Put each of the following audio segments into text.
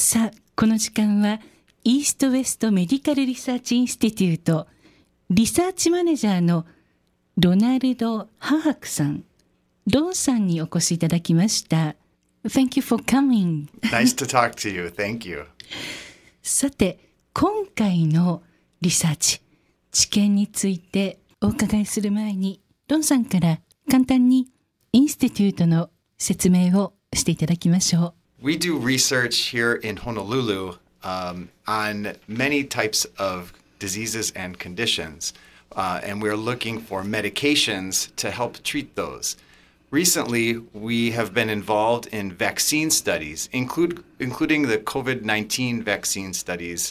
さあ、この時間はイーストウェストメディカルリサーチインスティテュートリサーチマネージャーのロナルド・ハハクさん、ロンさんにお越しいただきました。Thank you for coming. Nice to talk to you. Thank you. さて、今回のリサーチ、知見についてお伺いする前に、ロンさんから簡単にインスティテュートの説明をしていただきましょう。 We do research here in Honolulu on many types of diseases and conditions, and we're looking for medications to help treat those. Recently, we have been involved in vaccine studies, including the COVID-19 vaccine studies,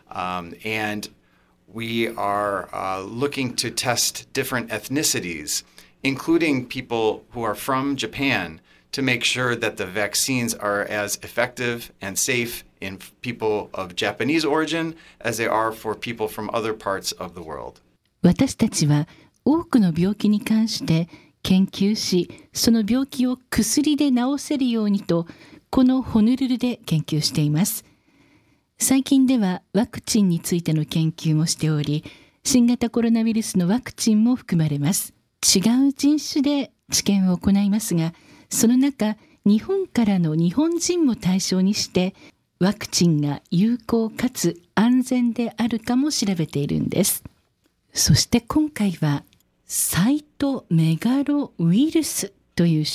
and we are looking to test different ethnicities, including people who are from Japan, to make sure that the vaccines are as effective and safe in people of Japanese origin as they are for people from other parts of the world. 私たちは多くの病気に関して研究し、その病気を薬で治せるようにと、このホノルルで研究しています。最近ではワクチンについての研究もしており、新型コロナウイルスのワクチンも含まれます。違う人種で治験を行いますが、その中、日本からの日本人も対象にして、ワクチンが有効かつ安全であるかも調べているんです。そして今回は、サイトメガロウイルスという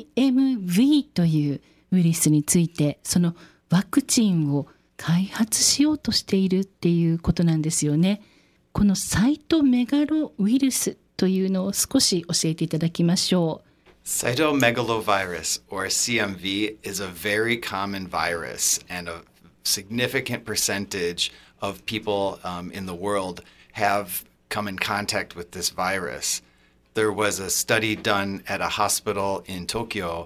CMV というウイルスについて、そのワクチンを開発しようとしているっていうことなんですよね。このサイトメガロウイルスというのを少し教えていただきましょう。 Cytomegalovirus, or CMV, is a very common virus, and a significant percentage of people in the world have come in contact with this virus. There was a study done at a hospital in Tokyo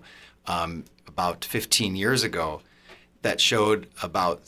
about 15 years ago that showed about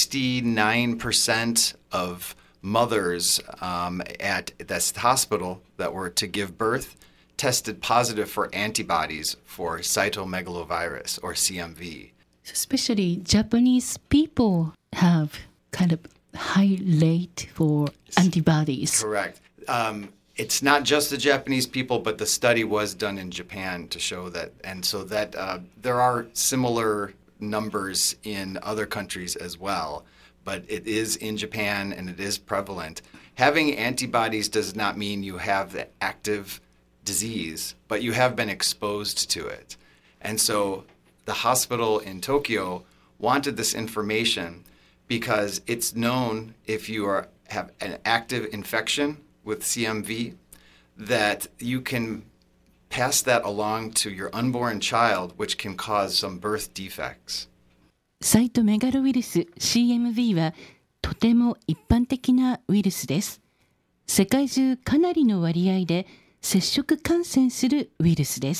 69% of mothers at this hospital that were to give birth tested positive for antibodies for cytomegalovirus, or CMV. Especially Japanese people have kind of high rate for antibodies. Correct. It's not just the Japanese people, but the study was done in Japan to show that, and so that there are similar numbers in other countries as well, but it is in Japan and it is prevalent. Having antibodies does not mean you have the active disease, but you have been exposed to it. And so the hospital in Tokyo wanted this information because it's known if you have an active infection with CMV that you can pass that along to your unborn child, which can cause some birth defects. サイトメガロウイルス CMV はとても一般的なウイルスです。世界中かなりの割合で接触感染するウイルスです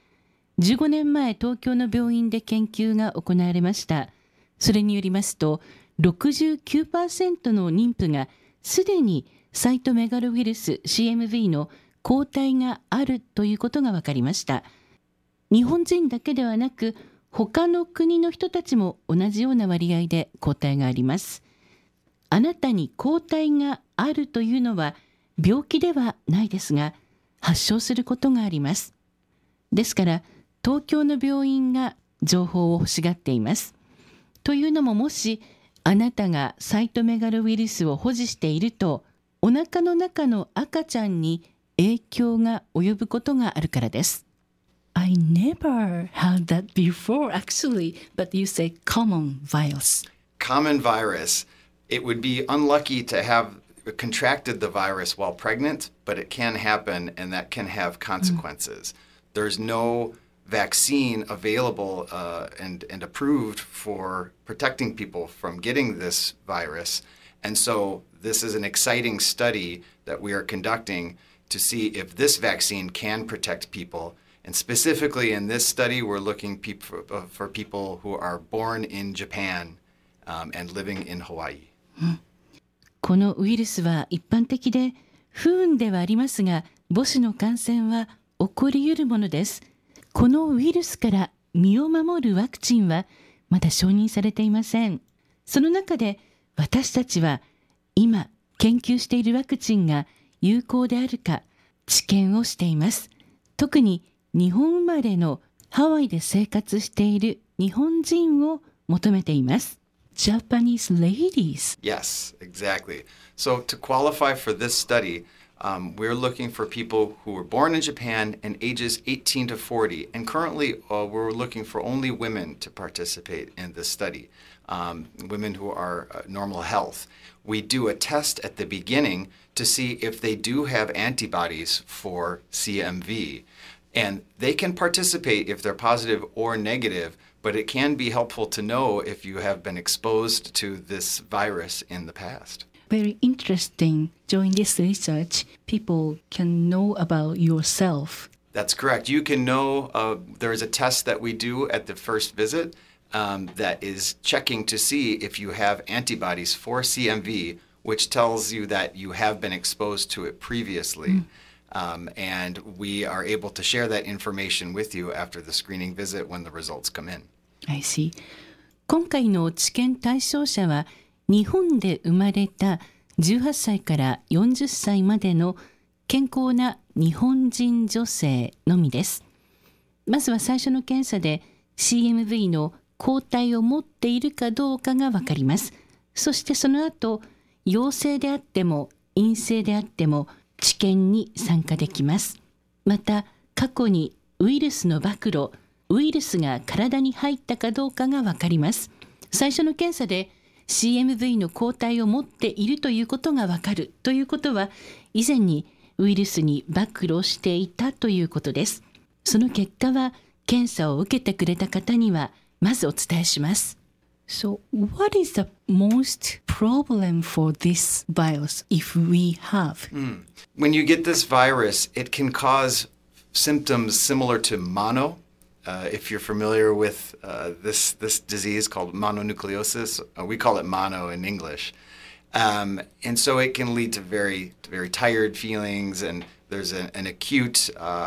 。15年前、東京の病院で研究が行われました。それによりますと、69% の妊婦がすでにサイトメガロウイルス CMV の抗体があるということが分かりました。日本人だけではなく、他の国の人たちも同じような割合で抗体があります。あなたに抗体があるというのは病気ではないですが、発症することがあります。ですから、東京の病院が情報を欲しがっています。というのも、もしあなたがサイトメガロウイルスを保持していると、お腹の中の赤ちゃんに影響が及ぶことがあるからです。I never had that before actually, but you say common virus. Common virus. It would be unlucky to have contracted the virus while pregnant, but it can happen and that can have consequences. There's no vaccine available and approved for protecting people from getting this virus. And so this is an exciting study that we are conducting to see if this vaccine can protect people. And specifically in this study, we're looking for people who are born in Japan and living in Hawaii. このウイルスは一般的で不運ではありますが、母子の感染は起こり得るものです。このウイルスから身を守るワクチンはまだ承認されていません。 その中で私たちは今研究しているワクチンが有効であるか治験をしています。特に日本生まれのハワイで生活している日本人を求めています。Japanese ladies. Yes, exactly. So to qualify for this study, we're looking for people who were born in Japan and ages 18 to 40. And currently, we're looking for only women to participate in this study, women who are normal health. We do a test at the beginning to see if they do have antibodies for CMV. And they can participate if they're positive or negative, but it can be helpful to know if you have been exposed to this virus in the past. Very interesting. During this research, people can know about yourself. That's correct. You can know there is a test that we do at the first visit that is checking to see if you have antibodies for CMV, which tells you that you have been exposed to it previously. And we are able to share that information with you after the screening visit when the results come in. I see. 今回の治験対象者は日本で生まれた18歳から40歳までの健康な日本人女性のみです。まずは最初の検査で CMV の抗体を持っているかどうかがわかります。そしてその後、陽性であっても陰性であっても治験に参加できます。また過去にウイルスの暴露、ウイルスが体に入ったかどうかがわかります。最初の検査で CMV の抗体を持っているということがわかるということは、以前にウイルスに暴露していたということです。その結果は検査を受けてくれた方にはまずお伝えします。So, what is the most problem for this virus if we have? When you get this virus, it can cause symptoms similar to mono. If you're familiar with this disease called mononucleosis, we call it mono in English. And so it can lead to very, very tired feelings, and there's an acute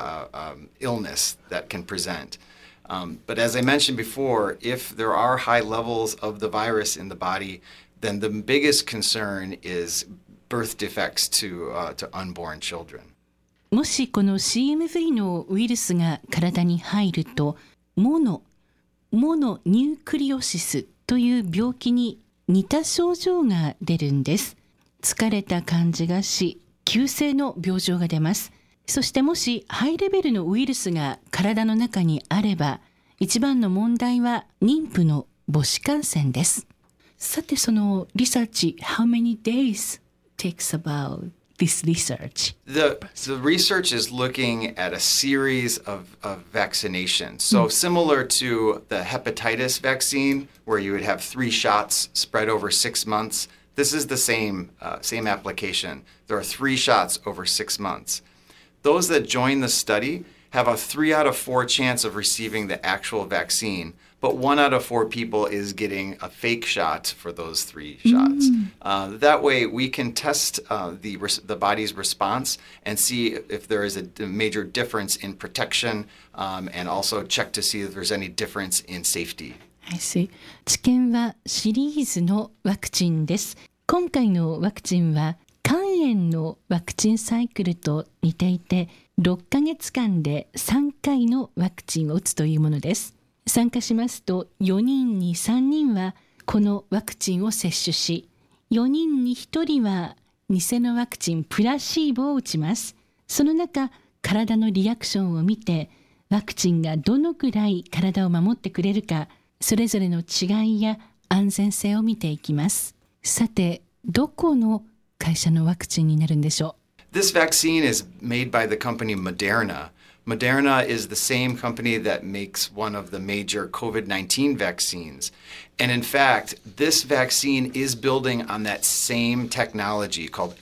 illness that can present. But as I mentioned before, if there are high levels of the virus in the body, then the biggest concern is birth defects to unborn children. もしこの CMV のウイルスが体に入ると、モノニュークリオシスという病気に似た症状が出るんです。疲れた感じがし、急性の病状が出ます。そしてもしハイレベルのウイルスが体の中にあれば、一番の問題は妊婦の母子感染です。さてそのリサーチ、how many days takes about this research? The research is looking at a series of vaccinations. So similar to the hepatitis vaccine, where you would have 3 shots spread over 6 months, this is the same application. There are 3 shots over 6 months. Those that join the study have a 3 out of 4 chance of receiving the actual vaccine, but 1 out of 4 people is getting a fake shot for those 3 shots. That way, we can test the body's response and see if there is a major difference in protection, and also check to see if there's any difference in safety. I see. 治験はシリーズのワクチンです。今回のワクチンは肝炎のワクチンサイクルと似ていて、6ヶ月間で3回のワクチンを打つというものです。参加しますと4人に3人はこのワクチンを接種し、4人に1人は偽のワクチンプラシーボを打ちます。その中、体のリアクションを見て、ワクチンがどのくらい体を守ってくれるか、それぞれの違いや安全性を見ていきます。さて、どこの会社のワクチンになるんでしょう？ This vaccine is made by the company Moderna. Moderna is the same company that makes one of the major COVID-19 vaccines. And in fact, this vaccine is building on that same technology called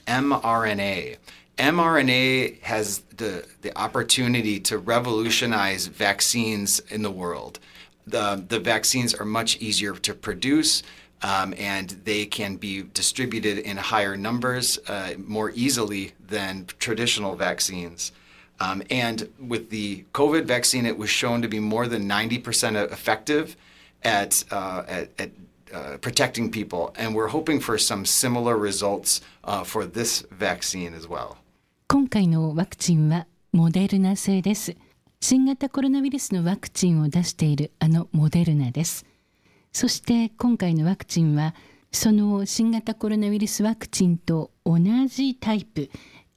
mRNA. mRNA has the opportunity to revolutionize vaccines in the world. The vaccines are much easier to produce, and they can be distributed in higher numbers more easily than traditional vaccines. And with the COVID vaccine, it was shown to be more than 90% effective at protecting people. And we're hoping for some similar results for this vaccine as well. 今回のワクチンはモデルナ製です。新型コロナウイルスのワクチンを出しているモデルナです。そして今回のワクチンはその新型コロナウイルスワクチンと同じタイプ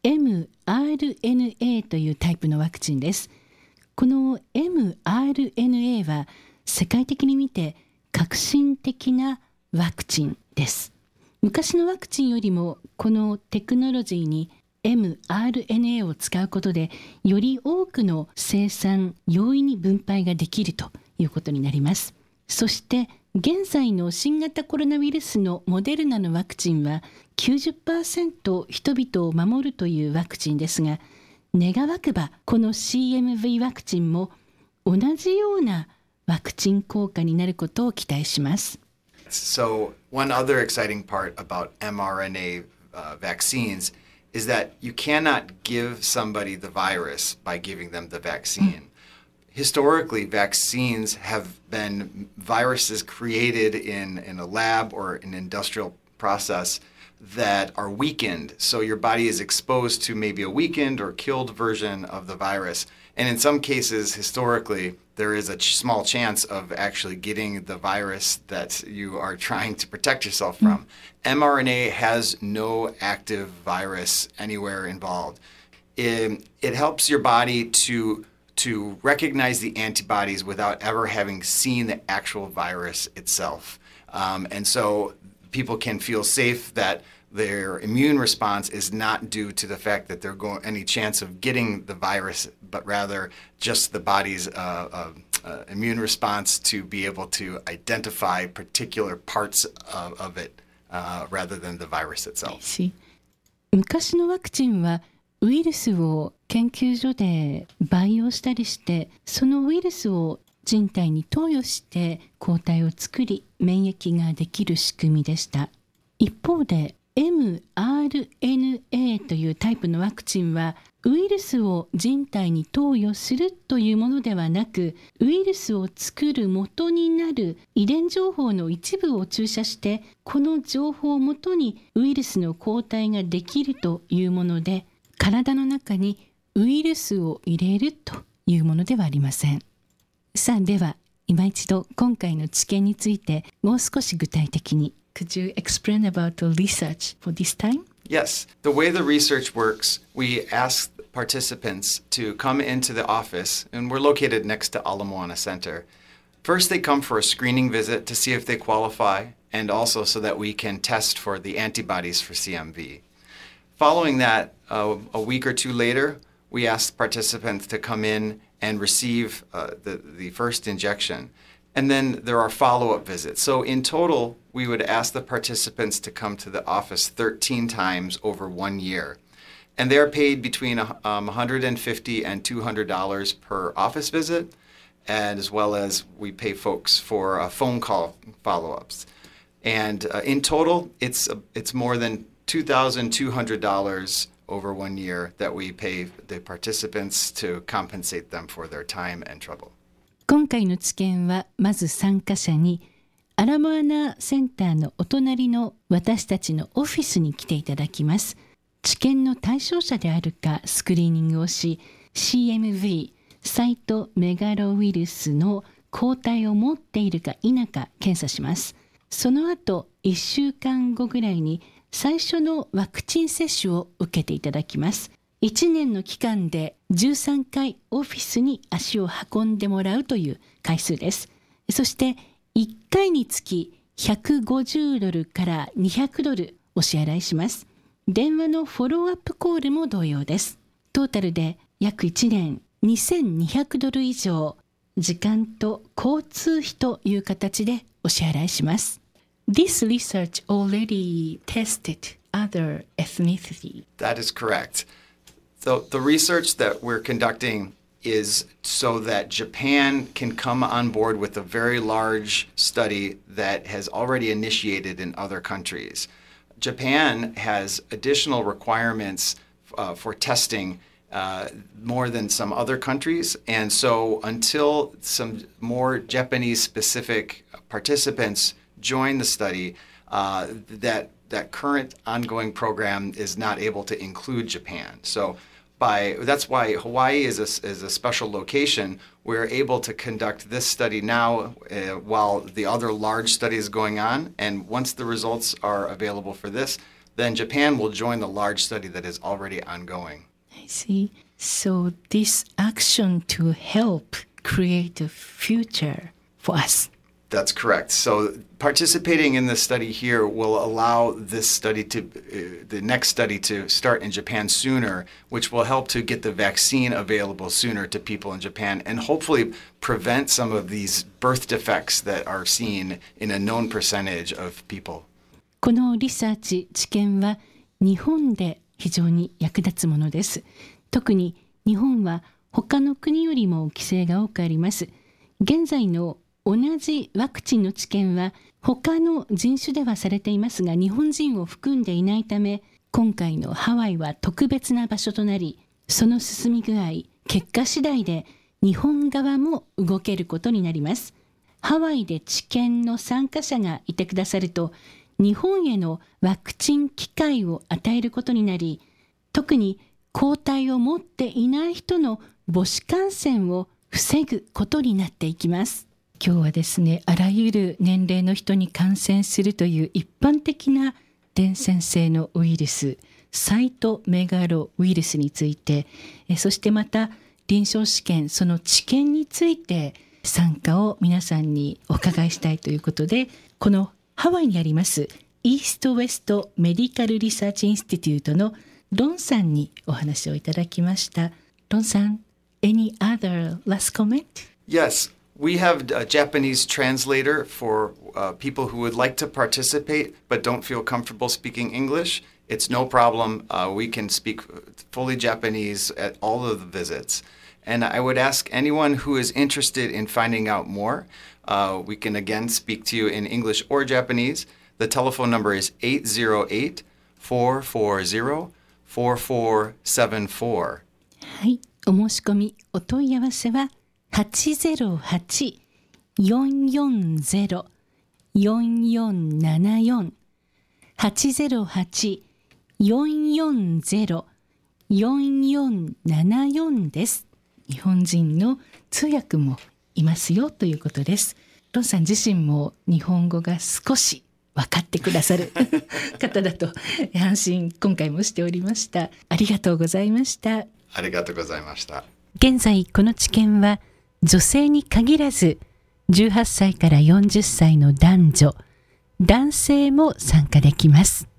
mRNA というタイプのワクチンです。この mRNA は世界的に見て革新的なワクチンです。昔のワクチンよりもこのテクノロジーに mRNA を使うことでより多くの生産容易に分配ができるということになります。そして現在の新型コロナウイルスのモデルナのワクチンは 90% 人々を守るというワクチンですが、願わくばこの CMV ワクチンも同じようなワクチン効果になることを期待します。 So one other exciting part about mRNA vaccines is that you cannot give somebody the virus by giving them the vaccine. Historically, vaccines have been viruses created in a lab or an industrial process that are weakened. So your body is exposed to maybe a weakened or killed version of the virus. And in some cases, historically, there is a small chance of actually getting the virus that you are trying to protect yourself from. mRNA has no active virus anywhere involved. It helps your body to recognize the antibodies without ever having seen the actual virus itself. And so people can feel safe that their immune response is not due to the fact that they're going any chance of getting the virus, but rather just the body's immune response to be able to identify particular parts of it rather than the virus itself. 昔のワクチンはウイルスを研究所で培養したりしてそのウイルスを人体に投与して抗体を作り免疫ができる仕組みでした。一方で mRNA というタイプのワクチンはウイルスを人体に投与するというものではなくウイルスを作る元になる遺伝情報の一部を注射してこの情報をもとにウイルスの抗体ができるというもので体の中にウイルスを入れるというものではありません。さあでは今一度今回の知見についてもう少し具体的に。Could you explain about the research for this time? Yes. The way the research works, we ask participants to come into the office, and we're located next to Ala Moana Center. First, they come for a screening visit to see if they qualify, and also so that we can test for the antibodies for CMV. Following that, a week or two later, we ask participants to come in and receive the first injection. And then there are follow-up visits. So in total, we would ask the participants to come to the office 13 times over 1 year. And they're paid between $150 and $200 per office visit, and as well as we pay folks for phone call follow-ups. And in total, it's more than $2,200 over 1 year that we pay the participants to compensate them for their time and trouble. 今回の知見はまず参加者にアラモアナセンターのお隣の私たちのオフィスに来ていただきます。治験の対象者であるかスクリーニングをし CMV サイトメガロウイルスの抗体を持っているか否か検査します。その後1週間後ぐらいに最初のワクチン接種を受けていただきます。1年の期間で13回オフィスに足を運んでもらうという回数です。そして1回につき$150から$200お支払いします。電話のフォローアップコールも同様です。トータルで約1年$2200以上、時間と交通費という形でお支払いします。This research already tested other ethnicity. That is correct. So the research that we're conducting is so that Japan can come on board with a very large study that has already initiated in other countries. Japan has additional requirements for testing more than some other countries, and so until some more Japanese-specific participants join the study, that current ongoing program is not able to include Japan. So that's why Hawaii is a special location. We're able to conduct this study now while the other large study is going on. And once the results are available for this, then Japan will join the large study that is already ongoing. I see. So this action to help create a future for us. That's correct. So participating in this study here will allow this study the next study to start in Japan sooner, which will help to get the vaccine available sooner to people in Japan and hopefully prevent some of these birth defects that are seen in a known percentage of people. このリサーチ・知見は日本で非常に役立つものです。特に日本は他の国よりも規制が多くあります。現在の同じワクチンの治験は他の人種ではされていますが、日本人を含んでいないため、今回のハワイは特別な場所となり、その進み具合、結果次第で日本側も動けることになります。ハワイで治験の参加者がいてくださると、日本へのワクチン機会を与えることになり、特に抗体を持っていない人の母子感染を防ぐことになっていきます。今日はですね、あらゆる年齢の人に感染するという一般的な伝染性のウイルス、サイトメガロウイルスについて、そしてまた臨床試験、その治験について参加を皆さんにお伺いしたいということで、このハワイにありますイーストウェストメディカルリサーチインスティテュートのロンさんにお話をいただきました。ロンさん、any other last comment? Yes, we have a Japanese translator for people who would like to participate but don't feel comfortable speaking English. It's no problem. We can speak fully Japanese at all of the visits. And I would ask anyone who is interested in finding out more, we can again speak to you in English or Japanese. The telephone number is 808-440-4474. はい、お申し込み、お問い合わせは808-440-4474 808-440-4474です。日本人の通訳もいますよということです。ロンさん自身も日本語が少し分かってくださる方だと安心今回もしておりました。ありがとうございました。 ありがとうございました。 現在この治験は女性に限らず18歳から40歳の男女、男性も参加できます。